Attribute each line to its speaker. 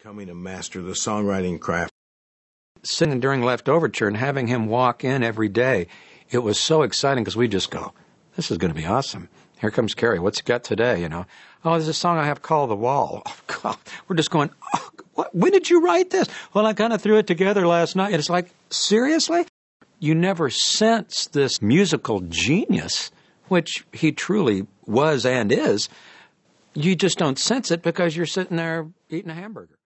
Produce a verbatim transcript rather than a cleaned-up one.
Speaker 1: becoming a master of the songwriting craft.
Speaker 2: Sitting during Left Overture and having him walk in every day, it was so exciting because we just go, this is going to be awesome. Here comes Kerry. What's he got today, you know? Oh, there's a song I have called The Wall. Oh, God. We're just going, oh, what? When did you write this? Well, I kind of threw it together last night. And it's like, seriously? You never sense this musical genius, which he truly was and is. You just don't sense it because you're sitting there eating a hamburger.